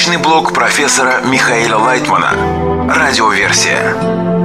Научный блог профессора Михаила Лайтмана. Радиоверсия.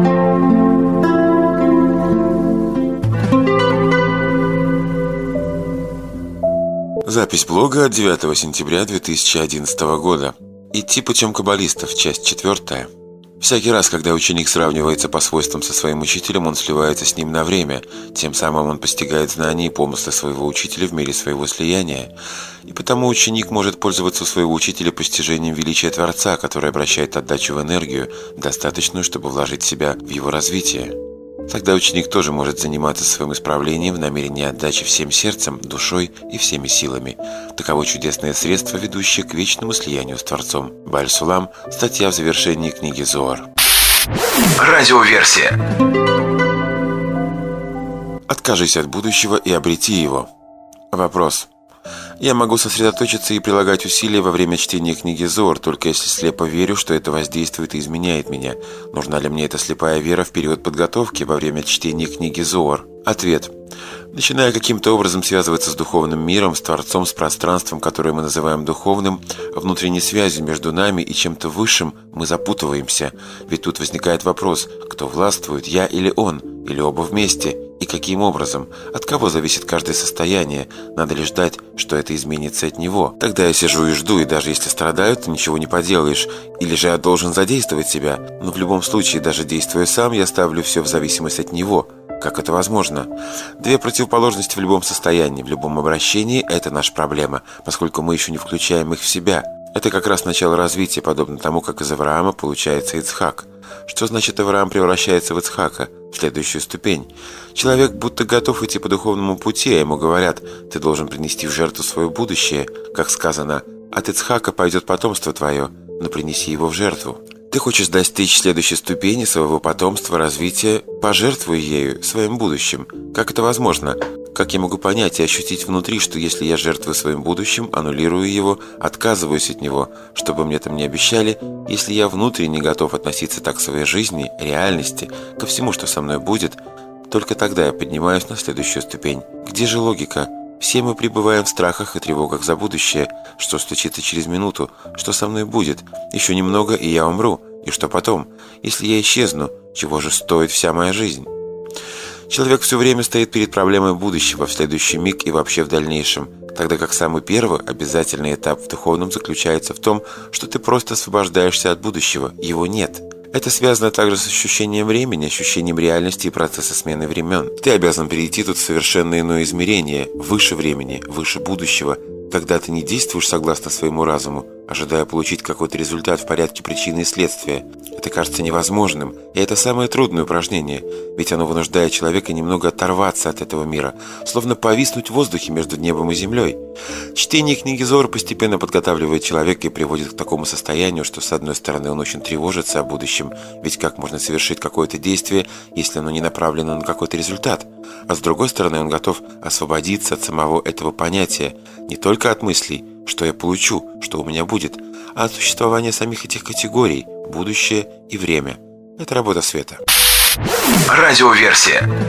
Запись блога от 9 сентября 2011 года. Идти путем каббалистов. Часть 4. Всякий раз, когда ученик сравнивается по свойствам со своим учителем, он сливается с ним на время. Тем самым он постигает знания и помыслы своего учителя в мере своего слияния. И потому ученик может пользоваться у своего учителя постижением величия Творца, который обращает отдачу в энергию, достаточную, чтобы вложить себя в его развитие. Тогда ученик тоже может заниматься своим исправлением в намерении отдачи всем сердцем, душой и всеми силами. Таково чудесное средство, ведущее к вечному слиянию с Творцом. Бааль Сулам. Статья в завершении книги Зоар. Радиоверсия. Откажись от будущего и обрети его. Вопрос. Я могу сосредоточиться и прилагать усилия во время чтения книги Зоар, только если слепо верю, что это воздействует и изменяет меня. Нужна ли мне эта слепая вера в период подготовки во время чтения книги Зоар? Ответ. Начиная каким-то образом связываться с духовным миром, с Творцом, с пространством, которое мы называем духовным, внутренней связью между нами и чем-то высшим, мы запутываемся. Ведь тут возникает вопрос, кто властвует, я или он, или оба вместе, и каким образом, от кого зависит каждое состояние, надо ли ждать, что это изменится от него. Тогда я сижу и жду, и даже если страдаю, то ничего не поделаешь, или же я должен задействовать себя, но в любом случае, даже действуя сам, я ставлю все в зависимость от него. Как это возможно? Две противоположности в любом состоянии, в любом обращении – это наша проблема, поскольку мы еще не включаем их в себя. Это как раз начало развития, подобно тому, как из Авраама получается Ицхак. Что значит Авраам превращается в Ицхака? В следующую ступень. Человек будто готов идти по духовному пути, а ему говорят: ты должен принести в жертву свое будущее. Как сказано, от Ицхака пойдет потомство твое, но принеси его в жертву. Ты хочешь достичь следующей ступени своего потомства, развития, пожертвуй ею, своим будущим. Как это возможно? Как я могу понять и ощутить внутри, что если я жертвую своим будущим, аннулирую его, отказываюсь от него, чтобы мне там не обещали, если я внутренне готов относиться так к своей жизни, реальности, ко всему, что со мной будет, только тогда я поднимаюсь на следующую ступень. Где же логика? Все мы пребываем в страхах и тревогах за будущее. Что случится через минуту? Что со мной будет? Еще немного, и я умру. И что потом? Если я исчезну, чего же стоит вся моя жизнь? Человек все время стоит перед проблемой будущего в следующий миг и вообще в дальнейшем, тогда как самый первый, обязательный этап в духовном заключается в том, что ты просто освобождаешься от будущего, его нет. Это связано также с ощущением времени, ощущением реальности и процесса смены времен. Ты обязан перейти тут в совершенно иное измерение, выше времени, выше будущего, когда ты не действуешь согласно своему разуму, ожидая получить какой-то результат в порядке причины и следствия. Это кажется невозможным, и это самое трудное упражнение, ведь оно вынуждает человека немного оторваться от этого мира, словно повиснуть в воздухе между небом и землей. Чтение книги Зоар постепенно подготавливает человека и приводит к такому состоянию, что с одной стороны он очень тревожится о будущем, ведь как можно совершить какое-то действие, если оно не направлено на какой-то результат, а с другой стороны он готов освободиться от самого этого понятия, не только от мыслей, что я получу, что у меня будет, а от существования самих этих категорий – будущее и время. Это работа света. Радиоверсия.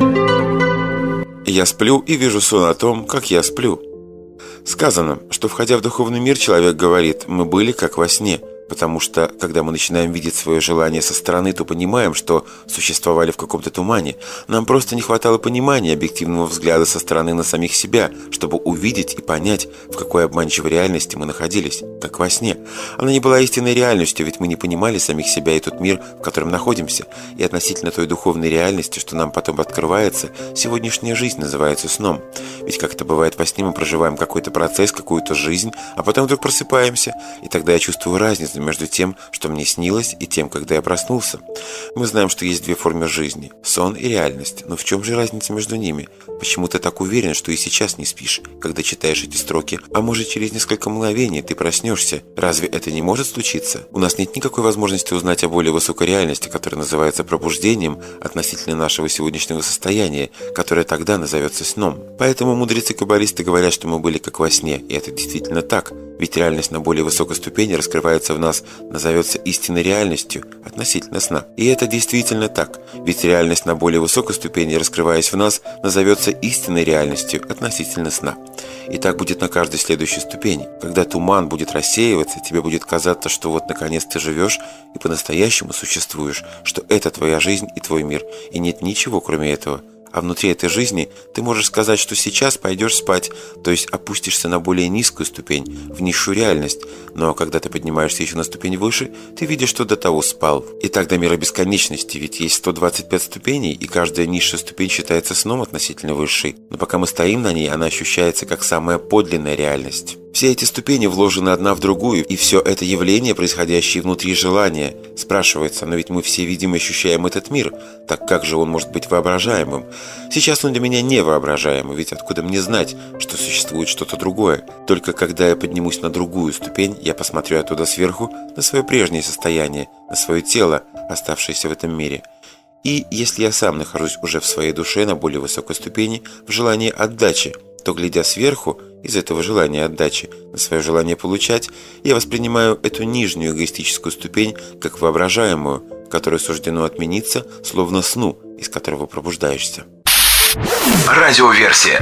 Я сплю и вижу сон о том, как я сплю. Сказано, что, входя в духовный мир, человек говорит: мы были как во сне. Потому что, когда мы начинаем видеть свое желание со стороны, то понимаем, что существовали в каком-то тумане. Нам просто не хватало понимания, объективного взгляда со стороны на самих себя, чтобы увидеть и понять, в какой обманчивой реальности мы находились, как во сне. Она не была истинной реальностью, ведь мы не понимали самих себя и тот мир, в котором находимся. И относительно той духовной реальности, что нам потом открывается, сегодняшняя жизнь называется сном. Ведь как это бывает во сне, мы проживаем какой-то процесс, какую-то жизнь, а потом вдруг просыпаемся. И тогда я чувствую разницу между тем, что мне снилось, и тем, когда я проснулся. Мы знаем, что есть две формы жизни – сон и реальность. Но в чем же разница между ними? Почему ты так уверен, что и сейчас не спишь, когда читаешь эти строки? А может, через несколько мгновений ты проснешься? Разве это не может случиться? У нас нет никакой возможности узнать о более высокой реальности, которая называется пробуждением относительно нашего сегодняшнего состояния, которое тогда назовется сном. Поэтому мудрецы-каббалисты говорят, что мы были как во сне, и это действительно так. Ведь реальность на более высокой ступени раскрывается в нас, назовется истинной реальностью относительно сна. И это действительно так. Ведь реальность на более высокой ступени, раскрываясь в нас, назовется истинной реальностью относительно сна. И так будет на каждой следующей ступени. Когда туман будет рассеиваться, тебе будет казаться, что вот наконец ты живешь и по-настоящему существуешь, что это твоя жизнь и твой мир, и нет ничего кроме этого. А внутри этой жизни ты можешь сказать, что сейчас пойдешь спать, то есть опустишься на более низкую ступень, в низшую реальность. Но когда ты поднимаешься еще на ступень выше, ты видишь, что до того спал. И так до мира бесконечности, ведь есть 125 ступеней, и каждая низшая ступень считается сном относительно высшей. Но пока мы стоим на ней, она ощущается как самая подлинная реальность. Все эти ступени вложены одна в другую, и все это явление, происходящее внутри желания. Спрашивается, но ведь мы все видим и ощущаем этот мир, так как же он может быть воображаемым? Сейчас он для меня невоображаемый, ведь откуда мне знать, что существует что-то другое? Только когда я поднимусь на другую ступень, я посмотрю оттуда сверху на свое прежнее состояние, на свое тело, оставшееся в этом мире. И если я сам нахожусь уже в своей душе на более высокой ступени, в желании отдачи, то, глядя сверху, из этого желания отдачи на свое желание получать, я воспринимаю эту нижнюю эгоистическую ступень как воображаемую, которой суждено отмениться, словно сну, из которого пробуждаешься. Радиоверсия.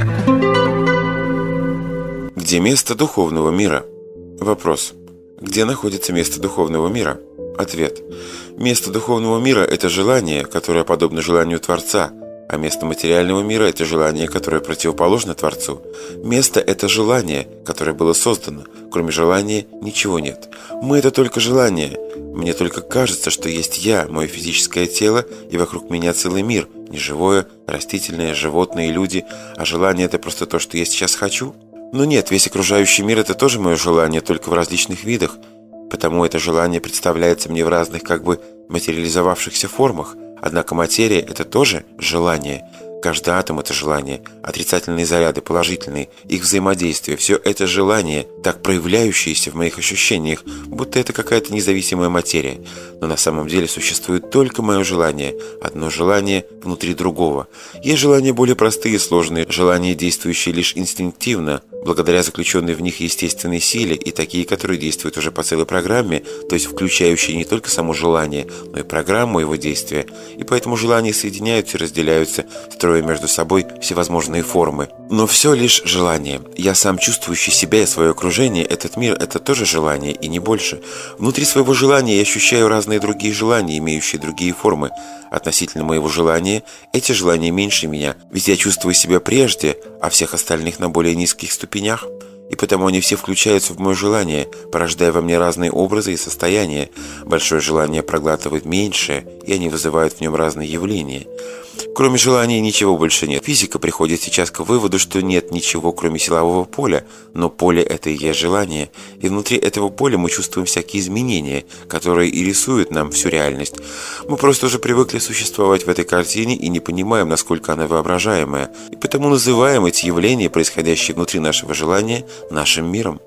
Где место духовного мира? Вопрос. Где находится место духовного мира? Ответ. Место духовного мира – это желание, которое подобно желанию Творца, а место материального мира – это желание, которое противоположно Творцу. Место – это желание, которое было создано. Кроме желания ничего нет. Мы – это только желание. Мне только кажется, что есть я, мое физическое тело, и вокруг меня целый мир. Неживое, растительное, животные, люди. А желание – это просто то, что я сейчас хочу. Но нет, весь окружающий мир – это тоже мое желание, только в различных видах. Потому это желание представляется мне в разных как бы материализовавшихся формах. Однако материя – это тоже желание. Каждый атом – это желание. Отрицательные заряды, положительные, их взаимодействие – все это желание, так проявляющееся в моих ощущениях, будто это какая-то независимая материя. Но на самом деле существует только мое желание, одно желание внутри другого. Есть желания более простые и сложные, желания, действующие лишь инстинктивно, благодаря заключенной в них естественной силе, и такие, которые действуют уже по целой программе, то есть включающие не только само желание, но и программу его действия. И поэтому желания соединяются и разделяются, строя между собой всевозможные формы. Но все лишь желание. Я сам, чувствующий себя и свое окружение, этот мир – это тоже желание, и не больше. Внутри своего желания я ощущаю разные другие желания, имеющие другие формы. Относительно моего желания, эти желания меньше меня, ведь я чувствую себя прежде, а всех остальных на более низких ступенях. И потому они все включаются в мое желание, порождая во мне разные образы и состояния. Большое желание проглатывает меньшее, и они вызывают в нем разные явления. Кроме желания ничего больше нет. Физика приходит сейчас к выводу, что нет ничего, кроме силового поля, но поле – это и есть желание. И внутри этого поля мы чувствуем всякие изменения, которые и рисуют нам всю реальность. Мы просто уже привыкли существовать в этой картине и не понимаем, насколько она воображаемая. И потому называем эти явления, происходящие внутри нашего желания, нашим миром.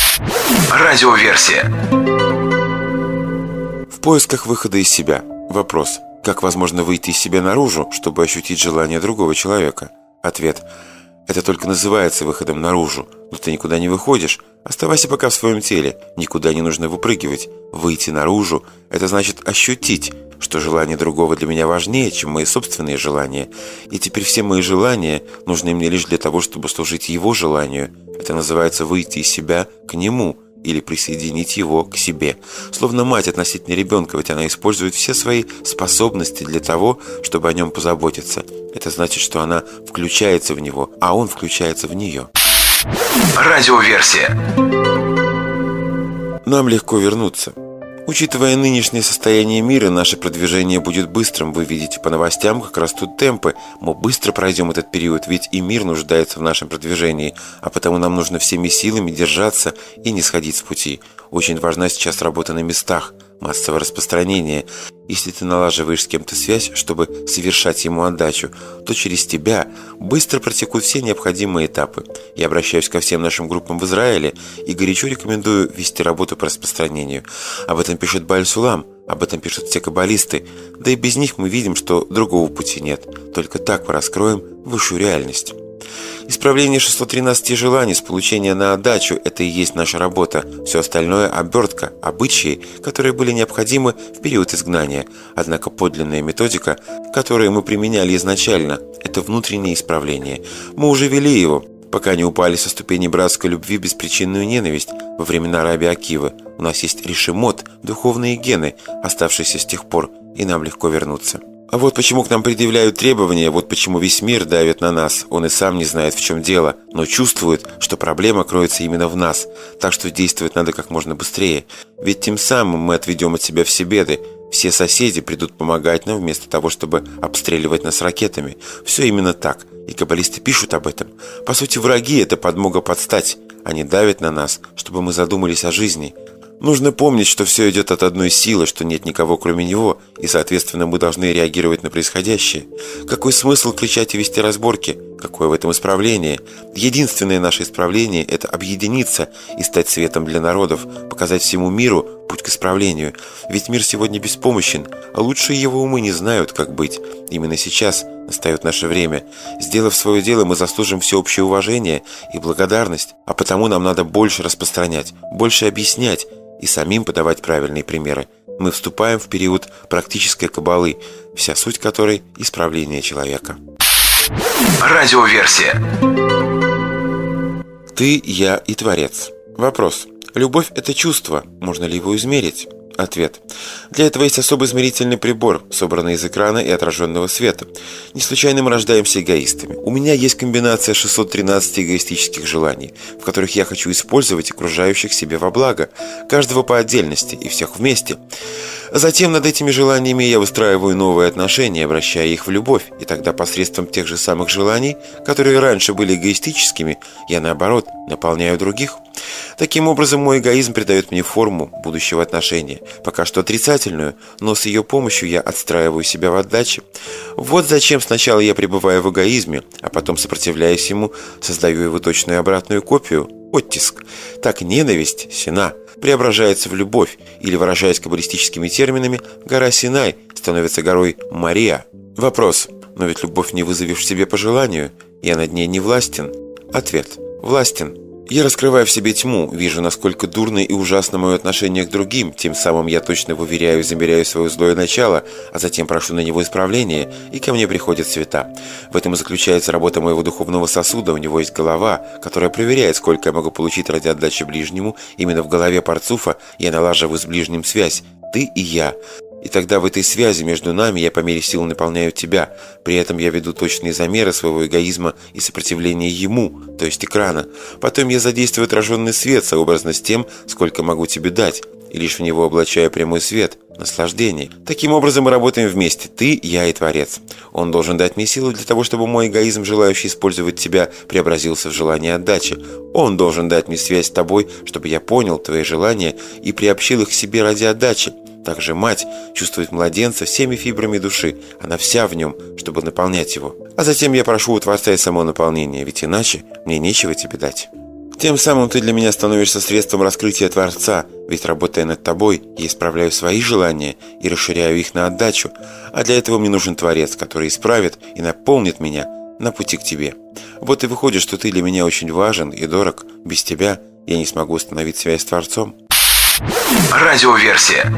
Радиоверсия. В поисках выхода из себя. Вопрос. Как возможно выйти из себя наружу, чтобы ощутить желание другого человека? Ответ. Это только называется выходом наружу, но ты никуда не выходишь. Оставайся пока в своем теле, никуда не нужно выпрыгивать. Выйти наружу – это значит ощутить, что желание другого для меня важнее, чем мои собственные желания. И теперь все мои желания нужны мне лишь для того, чтобы служить его желанию. Это называется выйти из себя к нему или присоединить его к себе. Словно мать относительно ребенка, ведь она использует все свои способности для того, чтобы о нем позаботиться. Это значит, что она включается в него, а он включается в нее. Радиоверсия. Нам легко вернуться. Учитывая нынешнее состояние мира, наше продвижение будет быстрым. Вы видите по новостям, как растут темпы. Мы быстро пройдем этот период, ведь и мир нуждается в нашем продвижении. А потому нам нужно всеми силами держаться и не сходить с пути. Очень важна сейчас работа на местах, массовое распространение. Если ты налаживаешь с кем-то связь, чтобы совершать ему отдачу, то через тебя быстро протекут все необходимые этапы. Я обращаюсь ко всем нашим группам в Израиле и горячо рекомендую вести работу по распространению. Об этом пишет Бааль Сулам, об этом пишут все каббалисты. Да и без них мы видим, что другого пути нет. Только так мы раскроем высшую реальность. Исправление 613 желаний с получения на отдачу – это и есть наша работа. Все остальное – обертка, обычаи, которые были необходимы в период изгнания. Однако подлинная методика, которую мы применяли изначально – это внутреннее исправление. Мы уже вели его. пока не упали со ступени братской любви в беспричинную ненависть во времена раби Акивы. У нас есть решемот, духовные гены, оставшиеся с тех пор, и нам легко вернуться. А вот почему к нам предъявляют требования, вот почему весь мир давит на нас. Он и сам не знает, в чем дело, но чувствует, что проблема кроется именно в нас. Так что действовать надо как можно быстрее. Ведь тем самым мы отведем от себя все беды. Все соседи придут помогать нам вместо того, чтобы обстреливать нас ракетами. Все именно так. И каббалисты пишут об этом. По сути, враги – это подмога под стать. Они давят на нас, чтобы мы задумались о жизни. Нужно помнить, что все идет от одной силы, что нет никого кроме него, и, соответственно, мы должны реагировать на происходящее. Какой смысл кричать и вести разборки? Какое в этом исправление? Единственное наше исправление – это объединиться и стать светом для народов, показать всему миру путь к исправлению. Ведь мир сегодня беспомощен, а лучшие его умы не знают, как быть. Именно сейчас настает наше время. Сделав свое дело, мы заслужим всеобщее уважение и благодарность, а потому нам надо больше распространять, больше объяснять, и самим подавать правильные примеры. Мы вступаем в период практической каббалы, вся суть которой – исправление человека. Радиоверсия. Ты, я и Творец. Вопрос. Любовь – это чувство. Можно ли его измерить? Ответ. Для этого есть особый измерительный прибор, собранный из экрана и отраженного света. Не случайно мы рождаемся эгоистами. У меня есть комбинация 613 эгоистических желаний, в которых я хочу использовать окружающих себе во благо, каждого по отдельности и всех вместе. Затем над этими желаниями я выстраиваю новые отношения, обращая их в любовь, и тогда посредством тех же самых желаний, которые раньше были эгоистическими, я, наоборот, наполняю других. Таким образом, мой эгоизм придает мне форму будущего отношения, пока что отрицательную, но с ее помощью я отстраиваю себя в отдаче. Вот зачем сначала я пребываю в эгоизме, а потом, сопротивляясь ему, создаю его точную обратную копию – оттиск. Так ненависть, сина, преображается в любовь, или, выражаясь каббалистическими терминами, гора Синай становится горой Мария. Вопрос. Но ведь любовь не вызовешь в себе по желанию, я над ней не властен. Ответ. Властен. Я раскрываю в себе тьму, вижу, насколько дурно и ужасно мое отношение к другим, тем самым я точно выверяю и замеряю свое злое начало, а затем прошу на него исправления, и ко мне приходят света. В этом и заключается работа моего духовного сосуда, у него есть голова, которая проверяет, сколько я могу получить ради отдачи ближнему. Именно в голове Парцуфа я налаживаю с ближним связь, ты и я. И тогда в этой связи между нами я по мере сил наполняю тебя. При этом я веду точные замеры своего эгоизма и сопротивления ему, то есть экрана. Потом я задействую отраженный свет, сообразно с тем, сколько могу тебе дать, и лишь в него облачаю прямой свет, наслаждение. Таким образом мы работаем вместе, ты, я и Творец. Он должен дать мне силу для того, чтобы мой эгоизм, желающий использовать тебя, преобразился в желание отдачи. Он должен дать мне связь с тобой, чтобы я понял твои желания и приобщил их к себе ради отдачи. Также мать чувствует младенца всеми фибрами души, она вся в нем, чтобы наполнять его. А затем я прошу у Творца и само наполнение, ведь иначе мне нечего тебе дать. Тем самым ты для меня становишься средством раскрытия Творца, ведь работая над тобой, я исправляю свои желания и расширяю их на отдачу, а для этого мне нужен Творец, который исправит и наполнит меня на пути к тебе. Вот и выходит, что ты для меня очень важен и дорог. Без тебя я не смогу установить связь с Творцом. Радиоверсия.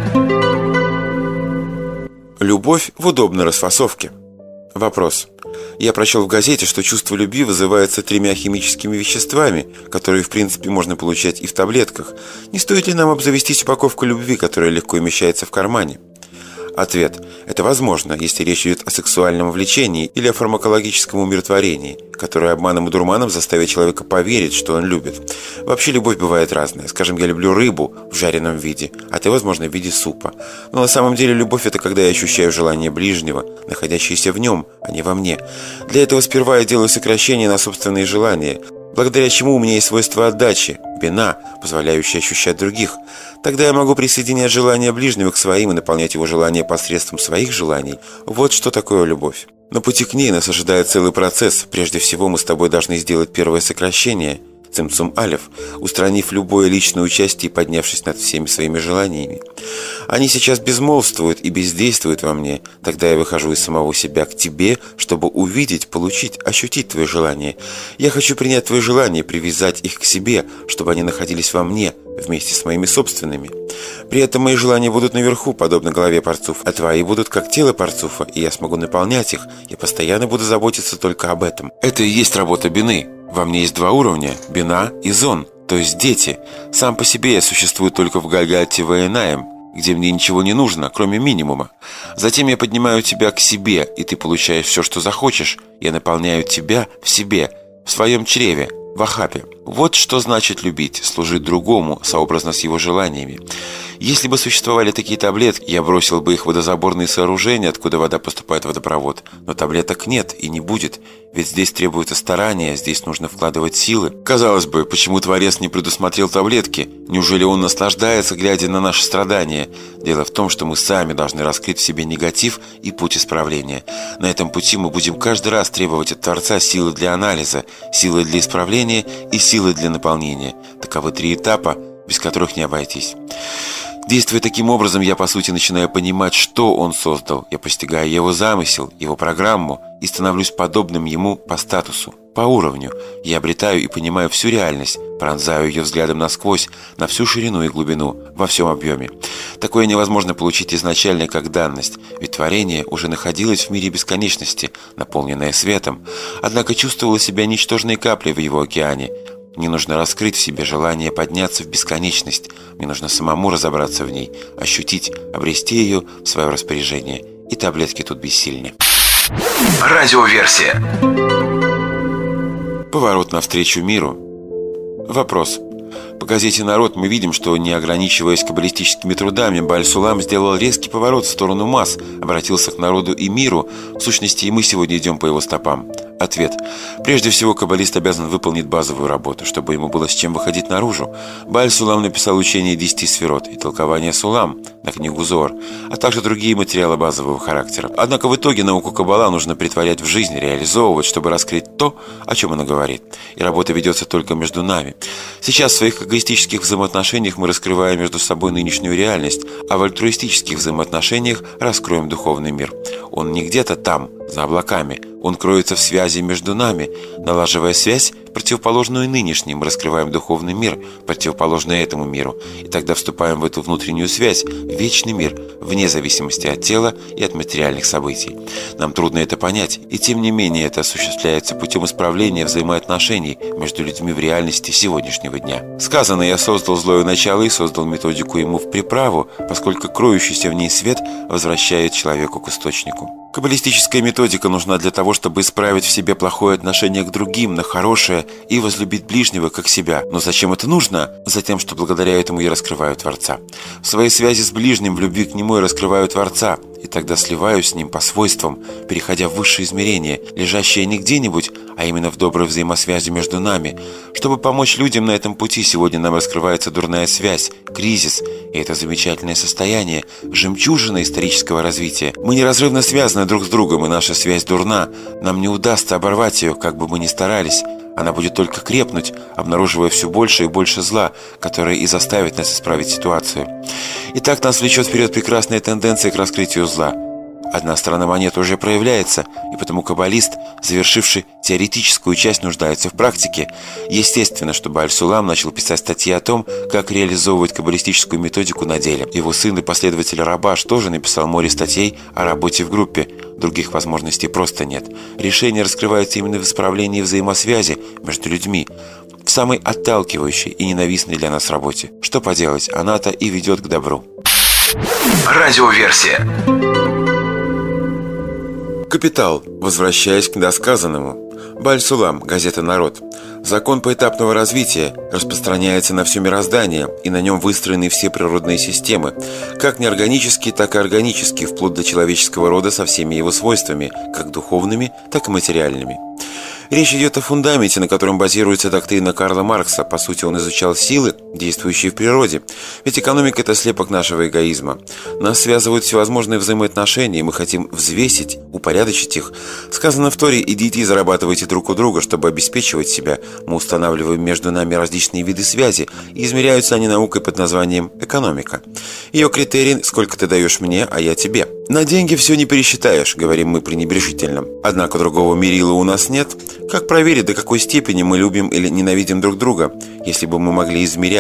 Любовь в удобной расфасовке. Вопрос. Я прочел в газете, что чувство любви вызывается 3 химическими веществами, которые в принципе можно получать и в таблетках. Не стоит ли нам обзавестись упаковкой любви, которая легко умещается в кармане? Ответ. Это возможно, если речь идет о сексуальном влечении или о фармакологическом умиротворении, которое обманом и дурманом заставит человека поверить, что он любит. Вообще любовь бывает разная. Скажем, я люблю рыбу в жареном виде, а ты, возможно, в виде супа. Но на самом деле любовь – это когда я ощущаю желание ближнего, находящееся в нем, а не во мне. Для этого сперва я делаю сокращение на собственные желания, благодаря чему у меня есть свойство отдачи, бина, позволяющая ощущать других. Тогда я могу присоединять желания ближнего к своим и наполнять его желания посредством своих желаний. Вот что такое любовь. На пути к ней нас ожидает целый процесс. Прежде всего мы с тобой должны сделать первое сокращение – цимцум алеф, устранив любое личное участие и поднявшись над всеми своими желаниями. Они сейчас безмолвствуют и бездействуют во мне. Тогда я выхожу из самого себя к тебе, чтобы увидеть, получить, ощутить твои желания. Я хочу принять твои желания, привязать их к себе, чтобы они находились во мне, вместе с моими собственными. При этом мои желания будут наверху, подобно голове Парцуфа, а твои будут как тело Парцуфа, и я смогу наполнять их. Я постоянно буду заботиться только об этом. Это и есть работа бины. Во мне есть два уровня – бина и зон, то есть дети. Сам по себе я существую только в Гальгальте Ваенаем, где мне ничего не нужно, кроме минимума. Затем я поднимаю тебя к себе, и ты получаешь все, что захочешь. Я наполняю тебя в себе, в своем чреве, в ахапе. Вот что значит любить, служить другому, сообразно с его желаниями. Если бы существовали такие таблетки, я бросил бы их в водозаборные сооружения, откуда вода поступает в водопровод. Но таблеток нет и не будет, ведь здесь требуется старание, здесь нужно вкладывать силы. Казалось бы, почему Творец не предусмотрел таблетки? Неужели Он наслаждается, глядя на наши страдания? Дело в том, что мы сами должны раскрыть в себе негатив и путь исправления. На этом пути мы будем каждый раз требовать от Творца силы для анализа, силы для исправления и силы для наполнения. Таковы три этапа, без которых не обойтись. Действуя таким образом, я по сути начинаю понимать, что Он создал. Я постигаю Его замысел, Его программу и становлюсь подобным Ему по статусу, по уровню. Я обретаю и понимаю всю реальность, пронзаю ее взглядом насквозь, на всю ширину и глубину, во всем объеме. Такое невозможно получить изначально как данность, ведь творение уже находилось в мире бесконечности, наполненное светом, однако чувствовало себя ничтожной каплей в его океане. Мне нужно раскрыть в себе желание подняться в бесконечность. Мне нужно самому разобраться в ней, ощутить, обрести ее в свое распоряжение. И таблетки тут бессильны. Радиоверсия. Поворот навстречу миру. Вопрос. По газете «Народ» мы видим, что, не ограничиваясь каббалистическими трудами, Бааль-Сулам сделал резкий поворот в сторону масс, обратился к народу и миру. В сущности, и мы сегодня идем по его стопам. Ответ. Прежде всего, каббалист обязан выполнить базовую работу, чтобы ему было с чем выходить наружу. Бааль-Сулам написал учение 10 сферот и толкование Сулам на книгу Зоар, а также другие материалы базового характера. Однако в итоге науку Каббала нужно претворять в жизнь, реализовывать, чтобы раскрыть то, о чем она говорит. И работа ведется только между нами. Сейчас в своих эгоистических взаимоотношениях мы раскрываем между собой нынешнюю реальность, а в альтруистических взаимоотношениях раскроем духовный мир. Он не где-то там, за облаками. Он кроется в связи между нами. Налаживая связь, противоположную нынешней, мы раскрываем духовный мир, противоположный этому миру. И тогда вступаем в эту внутреннюю связь, в вечный мир, вне зависимости от тела и от материальных событий. Нам трудно это понять, и тем не менее это осуществляется путем исправления взаимоотношений между людьми в реальности сегодняшнего дня. Сказано: «Я создал злое начало и создал методику ему в приправу, поскольку кроющийся в ней свет возвращает человеку к источнику». Каббалистическая методика нужна для того, чтобы исправить в себе плохое отношение к другим на хорошее и возлюбить ближнего как себя. Но зачем это нужно? Затем, что благодаря этому я раскрываю Творца. В своей связи с ближним, в любви к нему я раскрываю Творца. И тогда сливаюсь с ним по свойствам, переходя в высшие измерения, лежащие не где-нибудь, а именно в доброй взаимосвязи между нами. Чтобы помочь людям на этом пути, сегодня нам раскрывается дурная связь, кризис. И это замечательное состояние, жемчужина исторического развития. Мы неразрывно связаны друг с другом, и наша связь дурна. Нам не удастся оборвать ее, как бы мы ни старались. Она будет только крепнуть, обнаруживая все больше и больше зла, которое и заставит нас исправить ситуацию. Итак, нас влечет вперед прекрасная тенденция к раскрытию зла. Одна сторона монеты уже проявляется, и потому каббалист, завершивший теоретическую часть, нуждается в практике. Естественно, что Бааль-Сулам начал писать статьи о том, как реализовывать каббалистическую методику на деле. Его сын и последователь Рабаш тоже написал море статей о работе в группе. Других возможностей просто нет. Решение раскрывается именно в исправлении взаимосвязи между людьми, в самой отталкивающей и ненавистной для нас работе. Что поделать, она-то и ведет к добру. Радиоверсия. Капитал. Возвращаясь к досказанному. Бааль-Сулам, газета «Народ». Закон поэтапного развития распространяется на все мироздание, и на нем выстроены все природные системы, как неорганические, так и органические, вплоть до человеческого рода со всеми его свойствами, как духовными, так и материальными. Речь идет о фундаменте, на котором базируется доктрина Карла Маркса. По сути, он изучал силы, действующие в природе. Ведь экономика – это слепок нашего эгоизма. Нас связывают всевозможные взаимоотношения, и мы хотим взвесить, упорядочить их. Сказано в Торе: «Идите и зарабатывайте друг у друга, чтобы обеспечивать себя». Мы устанавливаем между нами различные виды связи, и измеряются они наукой под названием экономика. Ее критерий – сколько ты даешь мне, а я тебе. На деньги все не пересчитаешь, говорим мы пренебрежительно. Однако другого мерила у нас нет. Как проверить, до какой степени мы любим или ненавидим друг друга? Если бы мы могли измерять,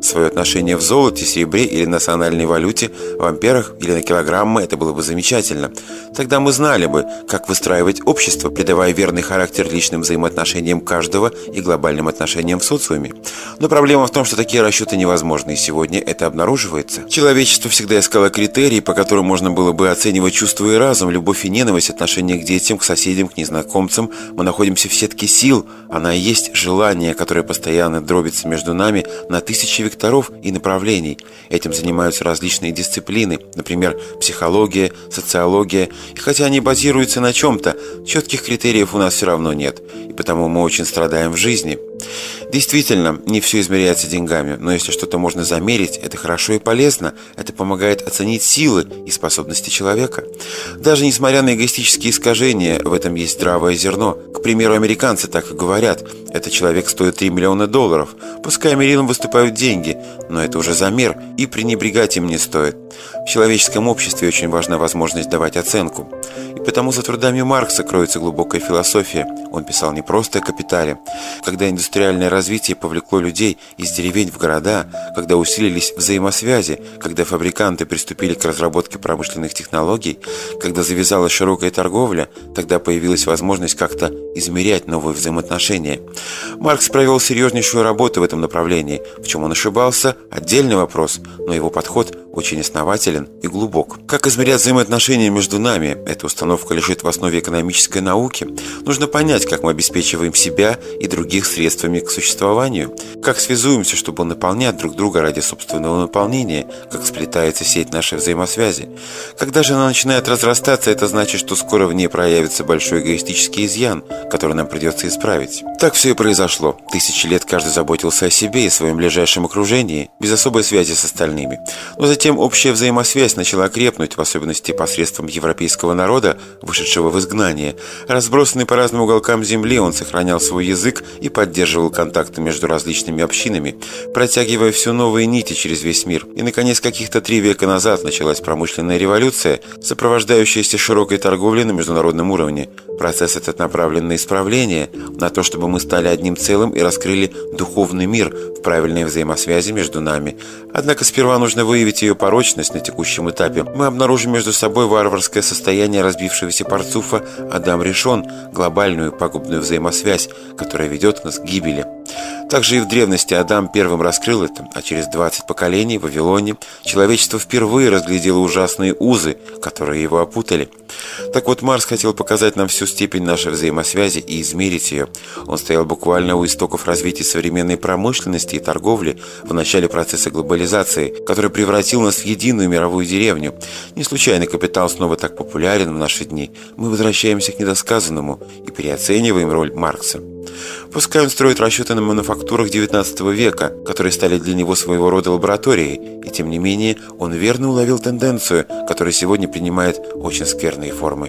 свое отношение в золоте, серебре или национальной валюте, в амперах или на килограммы, это было бы замечательно. Тогда мы знали бы, как выстраивать общество, придавая верный характер личным взаимоотношениям каждого и глобальным отношениям в социуме. Но проблема в том, что такие расчеты невозможны, и сегодня это обнаруживается. Человечество всегда искало критерии, по которым можно было бы оценивать чувства и разум, любовь и ненависть, отношение к детям, к соседям, к незнакомцам. Мы находимся в сетке сил. Она и есть желание, которое постоянно дробится между нами на тысячи векторов и направлений. Этим занимаются различные дисциплины, например, психология, социология. И хотя они базируются на чем-то, четких критериев у нас все равно нет. И потому мы очень страдаем в жизни. Действительно, не все измеряется деньгами, но если что-то можно замерить, это хорошо и полезно. Это помогает оценить силы и способности человека. Даже несмотря на эгоистические искажения, в этом есть здравое зерно. К примеру, американцы так и говорят: этот человек стоит $3 миллиона. Пускай мерилом выступают деньги, но это уже замер, и пренебрегать им не стоит. В человеческом обществе очень важна возможность давать оценку. И потому за трудами Маркса кроется глубокая философия. Он писал не просто о капитале. Когда индустриальное развитие повлекло людей из деревень в города, когда усилились взаимосвязи, когда фабриканты приступили к разработке промышленных технологий, когда завязалась широкая торговля, тогда появилась возможность как-то измерять новые взаимоотношения. Маркс провел серьезнейшую работу в этом направлении. В чем он ошибался – отдельный вопрос, но его подход очень основателен и глубок. Как измерять взаимоотношения между нами? Эта установка лежит в основе экономической науки. Нужно понять, как мы обеспечиваем себя и других средствами к существованию, как связуемся, чтобы наполнять друг друга ради собственного наполнения, как сплетается сеть нашей взаимосвязи. Когда же она начинает разрастаться, это значит, что скоро в ней проявится большой эгоистический изъян, который нам придется исправить. Так все и произошло. Тысячи лет каждый заботился о себе и своем ближайшем окружении, без особой связи с остальными. Но затем общая взаимосвязь начала крепнуть, в особенности посредством европейского народа, вышедшего в изгнание. Разбросанный по разным уголкам земли, он сохранял свой язык и поддерживал контакты между различными общинами, протягивая все новые нити через весь мир. И, наконец, каких-то 3 века назад началась промышленная революция, сопровождающаяся широкой торговлей на международном уровне. Процесс этот направлен на исправление, на то, чтобы мы стали одним целым и раскрыли духовный мир в правильной взаимосвязи между нами. Однако сперва нужно выявить ее порочность на текущем этапе. Мы обнаружим между собой варварское состояние разбившегося парцуфа Адам Ришон, глобальную пагубную взаимосвязь, которая ведет нас к гибели. Также и в древности Адам первым раскрыл это, а через 20 поколений в Вавилоне человечество впервые разглядело ужасные узы, которые его опутали. Так вот, Маркс хотел показать нам всю степень нашей взаимосвязи и измерить ее. Он стоял буквально у истоков развития современной промышленности и торговли в начале процесса глобализации, который превратил нас в единую мировую деревню. Не случайно капитал снова так популярен в наши дни. Мы возвращаемся к недосказанному и переоцениваем роль Маркса. Пускай он строит расчеты на мануфактурах XIX века, которые стали для него своего рода лабораторией, и тем не менее он верно уловил тенденцию, которая сегодня принимает очень скверные формы.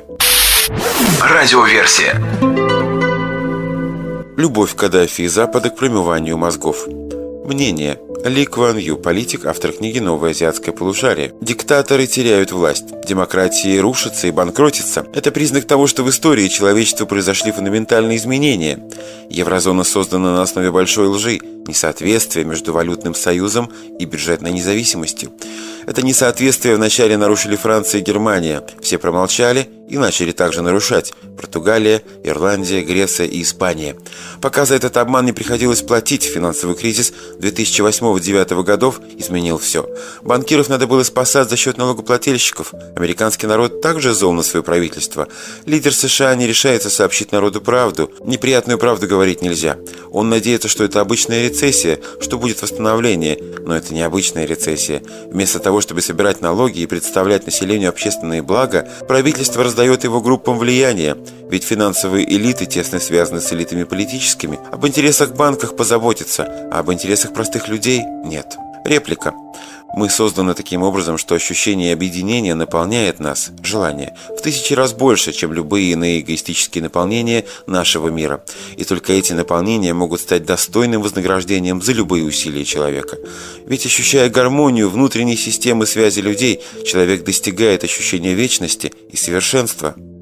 Радиоверсия. Любовь Каддафи и Запада к промыванию мозгов. Мнение. Ли Куан Ю, политик, автор книги «Новое азиатское полушарие». Диктаторы теряют власть. Демократии рушатся и банкротятся. Это признак того, что в истории человечества произошли фундаментальные изменения. Еврозона создана на основе большой лжи, несоответствия между валютным союзом и бюджетной независимостью. Это несоответствие вначале нарушили Франция и Германия. Все промолчали и начали также нарушать Португалия, Ирландия, Греция и Испания. Пока за этот обман не приходилось платить, финансовый кризис 2008-2009 годов изменил все. Банкиров надо было спасать за счет налогоплательщиков. Американский народ также зол на свое правительство. Лидер США не решается сообщить народу правду. Неприятную правду говорить нельзя. Он надеется, что это обычная рецессия, что будет восстановление. Но это не обычная рецессия. Вместо того, чтобы собирать налоги и представлять населению общественные блага, правительство раздает его группам влияния. Ведь финансовые элиты тесно связаны с элитами политическими. Об интересах банков позаботиться, а об интересах простых людей нет. Реплика. Мы созданы таким образом, что ощущение объединения наполняет нас, желание, в 1000 раз больше, чем любые иные эгоистические наполнения нашего мира. И только эти наполнения могут стать достойным вознаграждением за любые усилия человека. Ведь ощущая гармонию внутренней системы связи людей, человек достигает ощущения вечности и совершенства.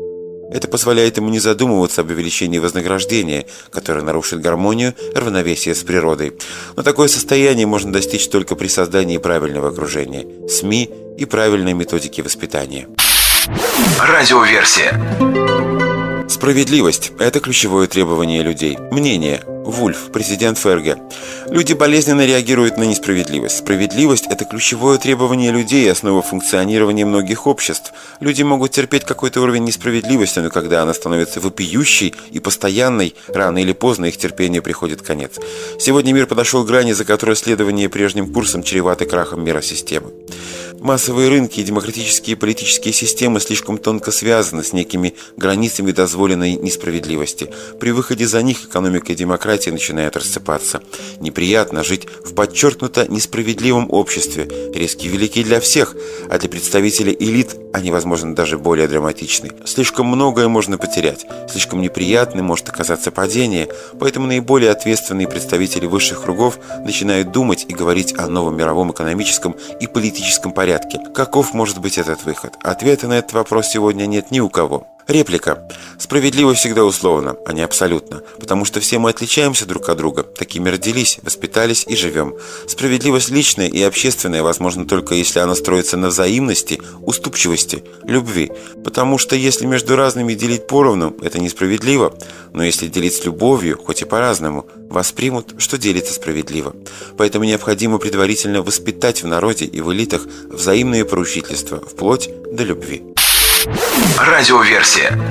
Это позволяет ему не задумываться об увеличении вознаграждения, которое нарушит гармонию и равновесие с природой. Но такое состояние можно достичь только при создании правильного окружения, СМИ и правильной методики воспитания. Радиоверсия. Справедливость – это ключевое требование людей. Мнение. Вульф, президент ФРГ. Люди болезненно реагируют на несправедливость. Справедливость – это ключевое требование людей и основа функционирования многих обществ. Люди могут терпеть какой-то уровень несправедливости, но когда она становится вопиющей и постоянной, рано или поздно их терпению приходит конец. Сегодня мир подошел к грани, за которой следование прежним курсом чревато крахом миросистемы. Массовые рынки и демократические политические системы слишком тонко связаны с некими границами дозволенной несправедливости. При выходе за них экономика и демократия начинают рассыпаться. Неприятно жить в подчеркнуто несправедливом обществе. Риски велики для всех, а для представителей элит они, возможно, даже более драматичны. Слишком многое можно потерять, слишком неприятным может оказаться падение, поэтому наиболее ответственные представители высших кругов начинают думать и говорить о новом мировом экономическом и политическом порядке. Каков может быть этот выход? Ответа на этот вопрос сегодня нет ни у кого. Реплика. Справедливость всегда условно, а не абсолютно, потому что все мы отличаемся друг от друга, такими родились, воспитались и живем. Справедливость личная и общественная возможна только если она строится на взаимности, уступчивости, любви, потому что если между разными делить поровну, это несправедливо, но если делить с любовью, хоть и по-разному, воспримут, что делится справедливо. Поэтому необходимо предварительно воспитать в народе и в элитах взаимные поручительства, вплоть до любви. Радиоверсия.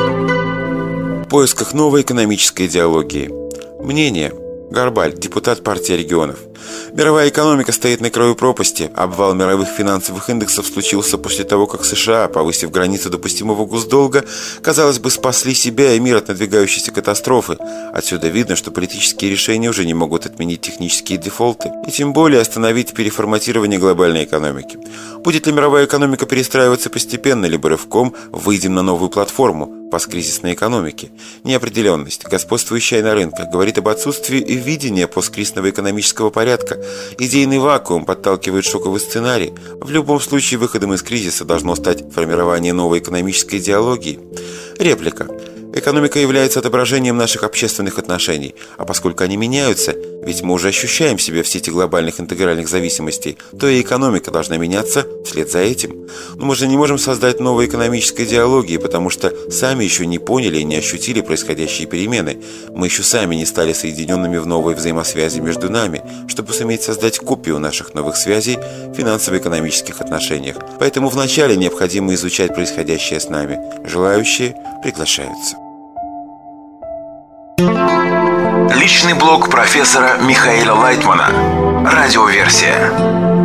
В поисках новой экономической идеологии. Мнение. Горбаль, депутат партии регионов. Мировая экономика стоит на краю пропасти. Обвал мировых финансовых индексов случился после того, как США, повысив границу допустимого госдолга, казалось бы, спасли себя и мир от надвигающейся катастрофы. Отсюда видно, что политические решения уже не могут отменить технические дефолты и тем более остановить переформатирование глобальной экономики. Будет ли мировая экономика перестраиваться постепенно, либо рывком выйдем на новую платформу посткризисной экономики? Неопределенность, господствующая на рынках, говорит об отсутствии видения посткризисного экономического порядка. Идейный вакуум подталкивает шоковый сценарий. В любом случае выходом из кризиса должно стать формирование новой экономической идеологии. Реплика. Экономика является отображением наших общественных отношений, а поскольку они меняются, ведь мы уже ощущаем себя в сети глобальных интегральных зависимостей, то и экономика должна меняться вслед за этим. Но мы же не можем создать новой экономической идеологии, потому что сами еще не поняли и не ощутили происходящие перемены. Мы еще сами не стали соединенными в новой взаимосвязи между нами, чтобы суметь создать копию наших новых связей в финансово-экономических отношениях. Поэтому вначале необходимо изучать происходящее с нами. Желающие приглашаются. Личный блог профессора Михаила Лайтмана. Радиоверсия.